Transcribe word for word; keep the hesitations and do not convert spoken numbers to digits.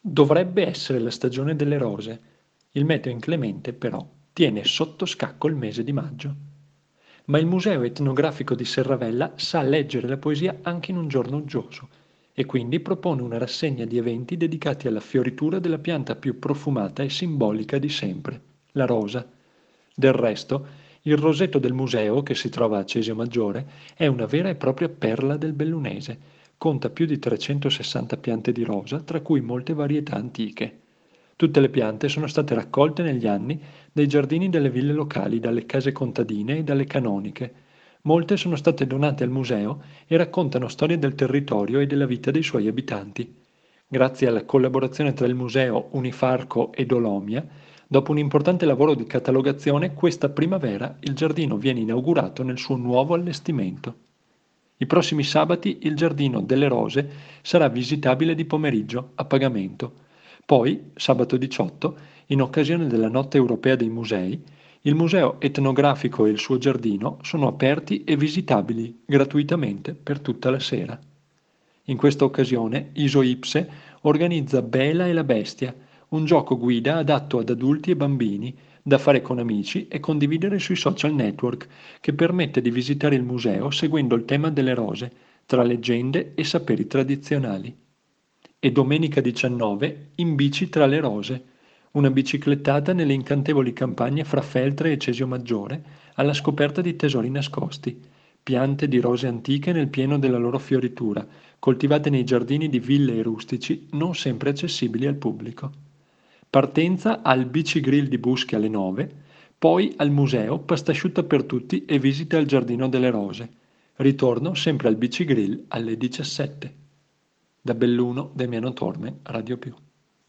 Dovrebbe essere la stagione delle rose. Il meteo inclemente, però, tiene sotto scacco il mese di maggio. Ma il Museo etnografico di Serravella sa leggere la poesia anche in un giorno uggioso e quindi propone una rassegna di eventi dedicati alla fioritura della pianta più profumata e simbolica di sempre, la rosa. Del resto, il roseto del museo, che si trova a Cesio Maggiore, è una vera e propria perla del bellunese. Conta più di trecentosessanta piante di rosa, tra cui molte varietà antiche. Tutte le piante sono state raccolte negli anni dai giardini delle ville locali, dalle case contadine e dalle canoniche. Molte sono state donate al museo e raccontano storie del territorio e della vita dei suoi abitanti. Grazie alla collaborazione tra il museo, Unifarco e Dolomia, dopo un importante lavoro di catalogazione, questa primavera il giardino viene inaugurato nel suo nuovo allestimento. I prossimi sabati il Giardino delle Rose sarà visitabile di pomeriggio a pagamento. Poi, sabato diciotto, in occasione della Notte Europea dei Musei, il Museo Etnografico e il suo giardino sono aperti e visitabili gratuitamente per tutta la sera. In questa occasione Iso Ipse organizza Bela e la Bestia, un gioco guida adatto ad adulti e bambini, da fare con amici e condividere sui social network, che permette di visitare il museo seguendo il tema delle rose, tra leggende e saperi tradizionali. E domenica diciannove In bici tra le rose, una biciclettata nelle incantevoli campagne fra Feltre e Cesio Maggiore alla scoperta di tesori nascosti, piante di rose antiche nel pieno della loro fioritura, coltivate nei giardini di ville e rustici non sempre accessibili al pubblico. Partenza al Bicigrill di Buschi alle nove, poi al museo, pasta asciutta per tutti e visita al Giardino delle Rose. Ritorno sempre al Bicigrill alle diciassette. Da Belluno, Damiano Torme, Radio Più.